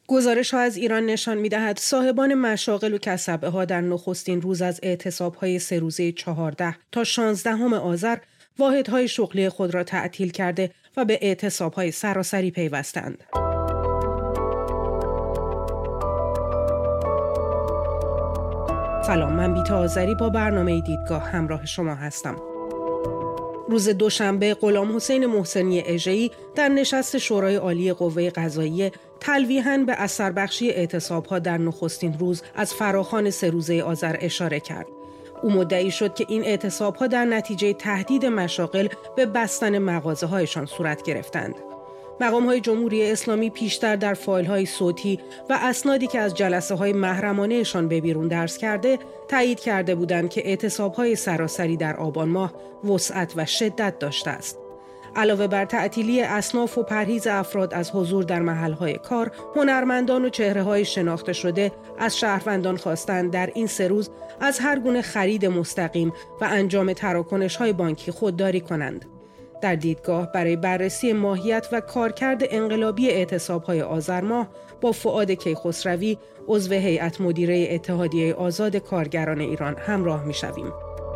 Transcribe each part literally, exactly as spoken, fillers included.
گزارش‌ها از ایران نشان می‌دهد صاحبان مشاغل و کسبه‌ها در نخستین روز از اعتصاب‌های سه روزه چهارده تا شانزدهم آذر واحدهای شغلی خود را تعطیل کرده و به اعتصاب‌های سراسری پیوستند. سلام، من بیتا آذری با برنامه دیدگاه همراه شما هستم. روز دوشنبه غلام حسین محسنی اژه‌ای در نشست شورای عالی قوه قضاییه تلویحاً به اثربخشی اعتصاب‌ها در نخستین روز از فراخوان سه روزه آذر اشاره کرد. او مدعی شد که این اعتصاب‌ها در نتیجه تهدید مشاغل به بستن مغازه‌هایشان صورت گرفتند. مقام‌های جمهوری اسلامی پیشتر در فایل‌های صوتی و اسنادی که از جلسه‌های محرمانه‌شان به بیرون درز کرده تایید کرده بودند که اعتصاب‌های سراسری در آبان ماه وسعت و شدت داشته است. علاوه بر تعطیلی اصناف و پرهیز افراد از حضور در محل‌های کار، هنرمندان و چهره‌های شناخته شده از شهروندان خواستند در این سه روز از هر گونه خرید مستقیم و انجام تراکنش‌های بانکی خودداری کنند. در دیدگاه برای بررسی ماهیت و کارکرد انقلابی اعتصاب‌های آذر ماه با فؤاد کیخسروی، عضو هیئت مدیره اتحادیه آزاد کارگران ایران همراه می‌شویم.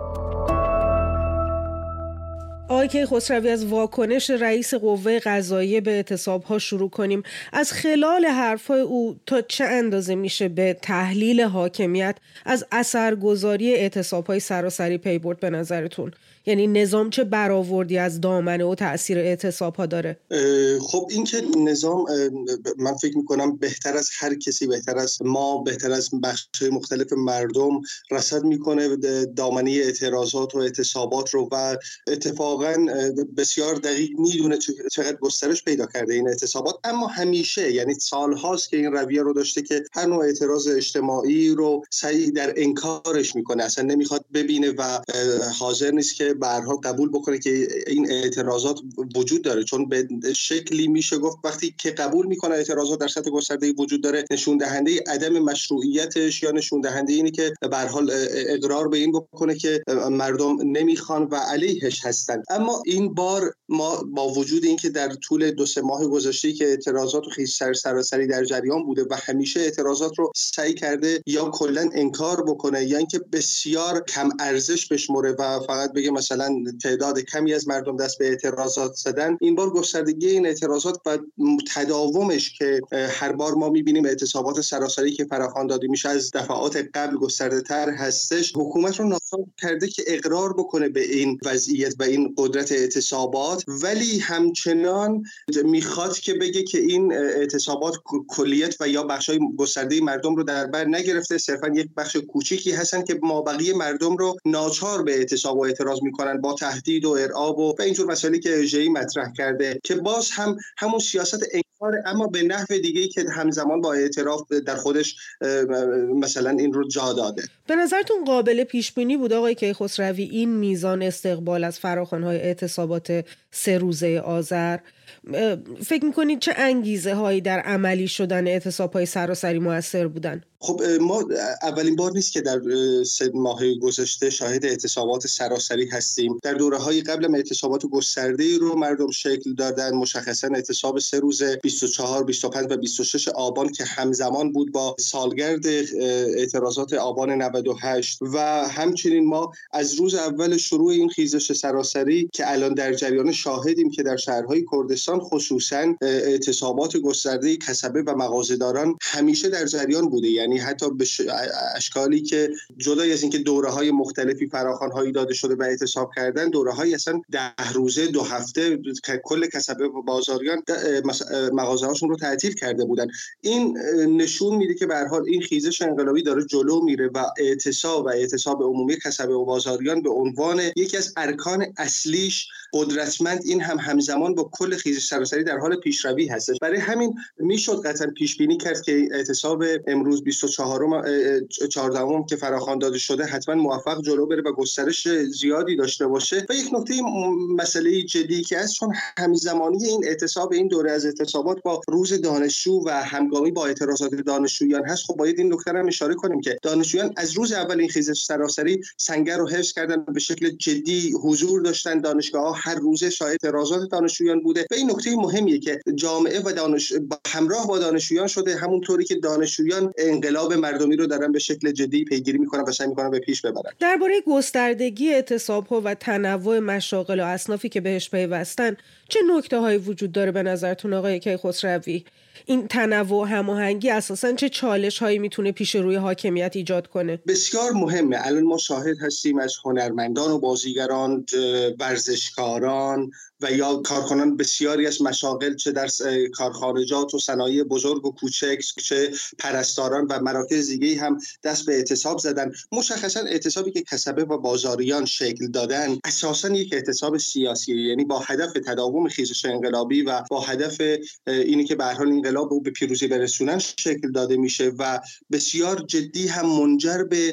آقای کیخسروی، از واکنش رئیس قوه قضاییه به اعتصاب‌ها شروع کنیم. از خلال حرف‌های او تا چه اندازه میشه به تحلیل حاکمیت از اثرگذاری اعتصاب‌های سراسری پی برد به نظرتون؟ یعنی نظام چه برآوردی از دامنه و تأثیر اعتصاب‌ها داره؟ خب این که نظام، من فکر میکنم بهتر از هر کسی، بهتر از ما، بهتر از بخش‌های مختلف مردم رصد میکنه دامنه اعتراضات و اعتصابات رو و اتفاقاً بسیار دقیق میدونه چقدر گسترش پیدا کرده این اعتصابات. اما همیشه، یعنی سالهاست که این رویه رو داشته که هر نوع اعتراض اجتماعی رو سعی در انکارش میکنه، اصلا نمیخواد ببینه و حاضر نیست که به هر حال قبول بکنه که این اعتراضات وجود داره، چون به شکلی میشه گفت وقتی که قبول میکنه اعتراضات در سطح گسترده وجود داره، نشون دهنده عدم مشروعیتش یا نشون دهنده اینی که به هر حال اقرار به این بکنه که مردم نمیخوان و علیهش هستن. اما این بار ما با وجود اینکه در طول دو سه ماه گذشته که اعتراضات و خیز سر سراسری در جریان بوده و همیشه اعتراضات رو سعی کرده یا کلا انکار بکنه یا اینکه بسیار کم ارزش بشمره و فقط بگه مثلا تعداد کمی از مردم دست به اعتراضات زدن، این بار گستردگی این اعتراضات و تداومش که هر بار ما می‌بینیم اعتصابات سراسری که فراخوان داده میشه از دفعات قبل گسترده‌تر هستش، حکومت رو ناچار کرده که اقرار بکنه به این وضعیت و این قدرت اعتصابات، ولی همچنان میخواد که بگه که این اعتصابات کلیت و یا بخشای گسترده مردم رو در بر نگرفته، صرفا یک بخش کوچیکی هستن که مابقی مردم رو ناچار به اعتصاب و اعتراض میکنن با تهدید و ارعاب و اینجور مسائلی که اژه‌ای مطرح کرده، که باز هم همون سیاست انکار اما به نحو دیگه‌ای که همزمان با اعتراف در خودش مثلا این رو جا داده. به نظرتون قابل پیش بینی بود آقای کیخسروی این میزان استقبال از فراخوان‌های اعتصابات سه روزه آذر؟ فکر می‌کنید چه انگیزه هایی در عملی شدن اعتصاب‌های سراسری مؤثر بودن؟ خب ما اولین بار نیست که در سه ماه گذشته شاهد اعتصابات سراسری هستیم. در دوره‌های قبل اعتصابات گسترده‌ای رو مردم شکل دادن، مشخصاً اعتصاب سه روز بیست و چهار، بیست و پنج و بیست و شش آبان که همزمان بود با سالگرد اعتراضات آبان نود و هشت و همچنین ما از روز اول شروع این خیزش سراسری که الان در جریان شاهدیم که در شهرهای کردستان خصوصاً اعتصابات گسترده کسبه و مغازه‌داران همیشه در جریان بوده، یعنی حتی به اشکالی که جدای از اینکه دوره‌های مختلفی فراخوان‌هایی داده شده و اعتصاب کردن، دوره‌های اصلا ده روزه دو هفته کل کسبه و بازاریان مغازه‌هاشون رو تعطیل کرده بودن. این نشون میده که به هر حال این خیزش انقلابی داره جلو میره و اعتصاب و اعتصاب عمومی کسبه و بازاریان به عنوان یکی از ارکان اصلیش قدرتمند این هم همزمان با کل خیزش سراسری در حال پیشروی هستش. برای همین میشد قطعا پیش بینی کرد که اعتصاب امروز بیست و چهارم چهاردهم که فراخوان داده شده حتما موفق جلو بره و گسترش زیادی داشته باشه. و یک نکته مسئله جدی که است، چون همزمانی این اعتصاب این دوره از اعتصابات با روز دانشجو و همگامی با اعتراضات دانشجویان هست، خب باید این نکته رو اشاره کنیم که دانشجویان از روز اول این خیزش سراسری سنگر رو حفظ کردن، به شکل جدی حضور داشتن، دانشگاه‌ها هر روزه شاهد اعتراضات دانشجویان بوده و این نکته مهمیه که جامعه و دانش همراه با دانشجویان شده، همونطوری که دانشجویان انقلاب مردمی رو دارن به شکل جدی پیگیری میکنن و سعی میکنن به پیش ببرن. درباره گستردگی اعتصاب‌ها و تنوع مشاغل و اصنافی که بهش پیوستن چه نکته‌هایی وجود داره به نظرتون آقای کیخسروی؟ این تنوع و هماهنگی اساساً چه چالش‌هایی میتونه پیش روی حاکمیت ایجاد کنه؟ بسیار مهمه. الان ما شاهد هستیم از هنرمندان و بازیگران، ورزشکاران و یا کارکنان بسیاری از مشاغل، چه در کارخانجات و صنایع بزرگ و کوچک، چه پرستاران و مراکز دیگه‌ای هم دست به اعتصاب زدن. مشخصا اعتصابی که کسبه و بازاریان شکل دادن اساسا یک اعتصاب سیاسی، یعنی با هدف تداوم خیزش انقلابی و با هدف اینی که به هر حال انقلاب رو به پیروزی برسونن شکل داده میشه و بسیار جدی هم منجر به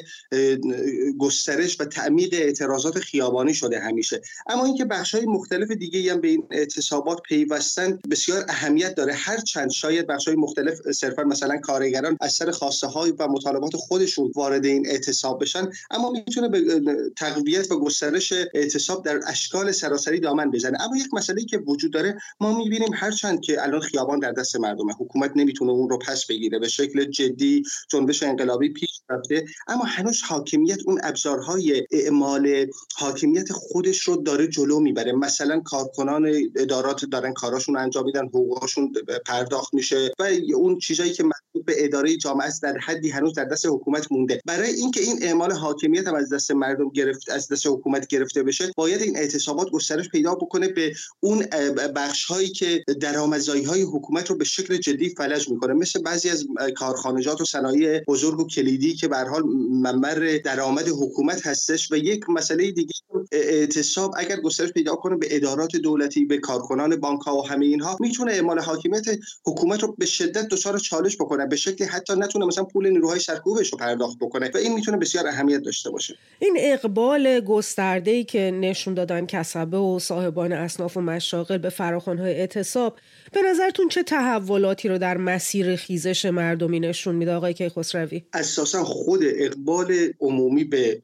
گسترش و تعمیق اعتراضات خیابانی شده همیشه. اما اینکه بخش‌های مختلف دیگه هم به این اعتصابات پیوستن بسیار اهمیت داره، هرچند شاید بخش‌های مختلف صرفا مثلا کارگران از سر خواسته‌های و مطالبات خودشون وارد این اعتصاب بشن، اما میتونه به تقویت و گسترش اعتصاب در اشکال سراسری دامن بزنه. اما یک مسئله‌ای که وجود داره، ما می‌بینیم هرچند که الان خیابان در دست مردمه، حکومت نمیتونه اون رو پس بگیره، به شکل جدی جنبش انقلابی پیش رفته، اما هنوز حاکمیت اون ابزارهای اعمال حاکمیت خودش رو داره جلو میبره. مثلا کارکنان ادارات دارن کاراشون انجام میدن، حقوقشون پرداخت میشه و اون چیزایی که مربوط به اداره جامعه است در حدی هنوز در دست حکومت مونده. برای اینکه این اعمال حاکمیت هم از دست مردم گرفت از دست حکومت گرفته بشه، باید این اعتصابات گسترش پیدا بکنه به اون بخش‌هایی که درآمدزایی‌های حکومت رو به شکل جدی فلج میکنه، مثل بعضی از کارخانجات و صنایع بزرگ و کلیدی که به هر حال منبع درآمد حکومت هستش. و یک مسئله دیگه، اعتصاب اگر گسترش پیدا کنه به ادارات دولتی، به کارکنان بانک‌ها و همه اینها، میتونه اعمال حاکمیت حکومت رو به شدت دچار چالش بکنه، به شکلی حتی نتونه مثلا پول نیروهای سرکوبش رو پرداخت بکنه و این میتونه بسیار اهمیت داشته باشه. این اقبال گسترده‌ای که نشون دادن کسبه و صاحبان اصناف و مشاغل به فراخوان‌های اعتصاب، به نظرتون چه تحولاتی رو در مسیر خیزش مردمی نشون میده آقای کیخسروی؟ اساساً خود اقبال عمومی به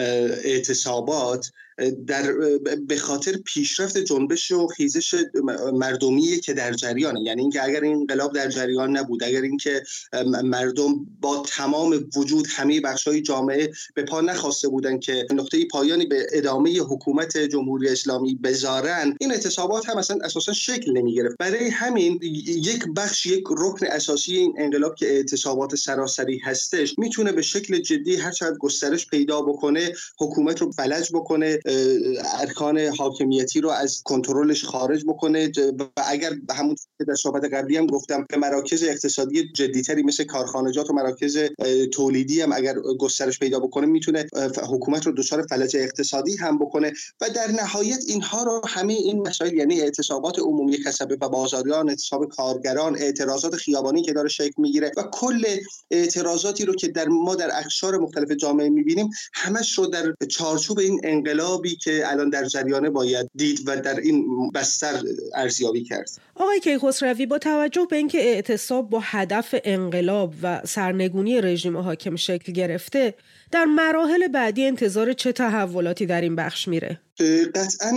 اعتصابات در به خاطر پیشرفت جنبش و خیزش مردمی که در جریانه، یعنی اینکه اگر این انقلاب در جریان نبود، اگر اینکه مردم با تمام وجود همه بخش‌های جامعه به پا نخواسته بودن که نقطه پایانی به ادامه حکومت جمهوری اسلامی بذارن، این اعتصابات هم اصلا اساسا شکل نمی‌گرفت. برای همین یک بخش، یک رکن اساسی این انقلاب که اعتصابات سراسری هستش، میتونه به شکل جدی هر چقدر گسترش پیدا بکنه حکومت رو فلج بکنه، ارکان حاکمیتی رو از کنترلش خارج بکنه و اگر همون که در صحبت قبلی هم گفتم به مراکز اقتصادی جدیتری مثل کارخانجات و مراکز تولیدی هم اگر گسترش پیدا بکنه، میتونه حکومت رو دچار فلج اقتصادی هم بکنه. و در نهایت اینها رو همه این مسائل، یعنی اعتصابات عمومی کسبه و بازاریان، اعتصاب کارگران، اعتراضات خیابانی که داره شکل میگیره و کل اعتراضاتی رو که در ما در اقشار مختلف جامعه میبینیم، همش رو در چارچوب این انقلابی که الان در جریانه باید دید و در این بستر ارزیابی کرد. آقای کیخسروی، با توجه به اینکه اعتصاب با هدف انقلاب و سرنگونی رژیم حاکم شکل گرفته، در مراحل بعدی انتظار چه تحولاتی در این بخش میره؟ قطعاً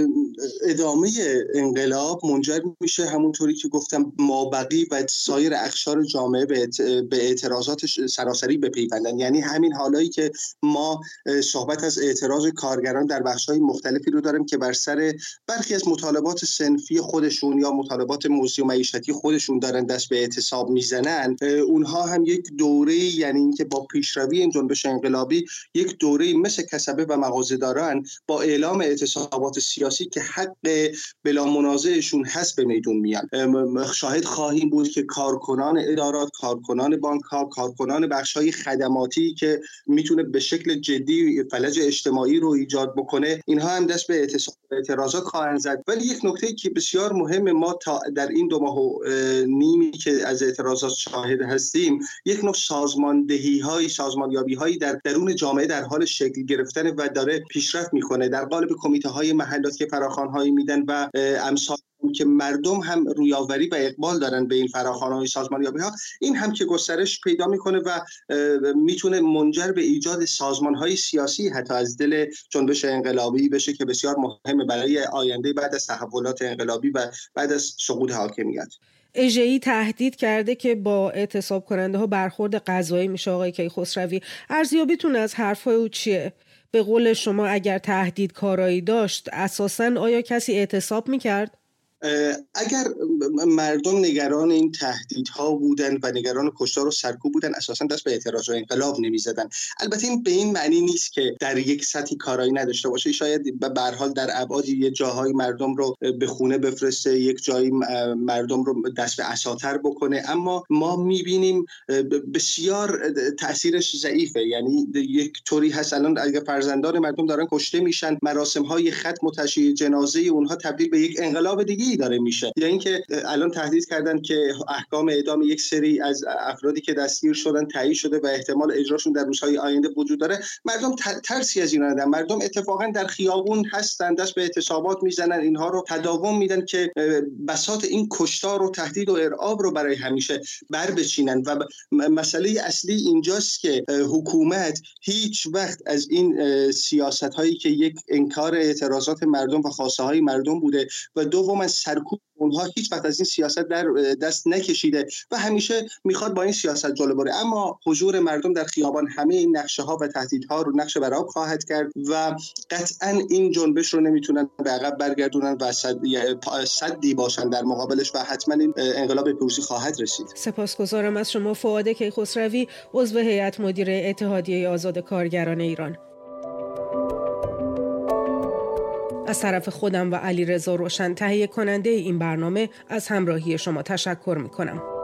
ادامه انقلاب منجر میشه همونطوری که گفتم مابقی و سایر اقشار جامعه به اعتراضات سراسری بپیوندن. یعنی همین حالایی که ما صحبت از اعتراض کارگران در بخش‌های مختلفی رو داریم که بر سر برخی از مطالبات صنفی خودشون یا مطالبات موضوعی و معیشتی خودشون دارن دست به اعتصاب میزنن، اونها هم یک دوره، یعنی اینکه با پیشروی این جنبش انقلابی، یک دوره مثل کسبه و مغازه‌داران با اعلام اعتصابات سیاسی که حق بلا منازعشون هست به میدون میان. شاهد خواهیم بود که کارکنان ادارات، کارکنان بانک‌ها، کارکنان بخش‌های خدماتی که میتونه به شکل جدی فلج اجتماعی رو ایجاد بکنه، اینها هم دست به اعتراضات خواهند زد. ولی یک نکته که بسیار مهم، ما تا در این دو ماه و نیمی که از اعتراضات شاهد هستیم، یک نوع سازماندهی‌های سازمانیابی‌هایی در درون جامعه در حال شکل گرفتن و داره پیشرفت میکنه. در قالب کمیته های محلات که فراخوان‌هایی میدن و امثال که مردم هم رویاوری و اقبال دارن به این فراخوان‌های سازمانیابی‌ها، این هم که گسترش پیدا میکنه و میتونه منجر به ایجاد سازمان‌های سیاسی حتی از دل جنبش انقلابی بشه که بسیار مهمه برای آینده بعد از تحولات انقلابی و بعد از سقوط حاکمیت. اژه‌ای تهدید کرده که با اعتصاب کننده ها برخورد قضایی میشه. آقای کیخسروی، ارزیابیتون از حرفای او چیه؟ به قول شما اگر تهدید کارایی داشت اساساً آیا کسی اعتصاب میکرد؟ اگر مردم نگران این تهدیدها بودن و نگران کشتار و سرکوب بودن اساساً دست به اعتراض و انقلاب نمی‌زدن. البته این به این معنی نیست که در یک سطحی کارایی نداشته باشه، شاید به هر حال در ابعادی یه جاهای مردم رو به خونه بفرسته، یک جایی مردم رو دست به اساتر بکنه، اما ما می‌بینیم بسیار تأثیرش ضعیفه. یعنی یک طوری هست الان اگر فرزندان مردم دارن کشته میشن، مراسم‌های ختم و تشییع جنازه اونها تبدیل به یک انقلاب دیگه داره میشه. یا اینکه الان تهدید کردن که احکام اعدام یک سری از افرادی که دستگیر شدن تایید شده و احتمال اجراشون در روزهای آینده وجود داره. مردم ترسی از اینا ندارن. مردم اتفاقا در خیابون هستن، دست به اعتصابات میزنن، اینها رو تداوم میدن که بساط این کشتار و تهدید و ارعاب رو برای همیشه بر بچینن. و مسئله اصلی اینجاست که حکومت هیچ وقت از این سیاست هایی که یک انکار اعتراضات مردم و خواسته های مردم بوده و دوم از سرکوب اونها هیچ وقت از این سیاست در دست نکشیده و همیشه میخواد با این سیاست جلو بره. اما حضور مردم در خیابان همه این نقشه ها و تهدیدها رو نقشه بر آب خواهد کرد و قطعا این جنبش رو نمیتونن به عقب برگردونن و صدی باشن در مقابلش و حتما این انقلاب پیروزی خواهد رسید. سپاسگزارم از شما فؤاد کیخسروی، عضو هیئت مدیره اتحادیه آزاد کارگران ایران. از طرف خودم و علیرضا روشن تهیه کننده این برنامه از همراهی شما تشکر می‌کنم.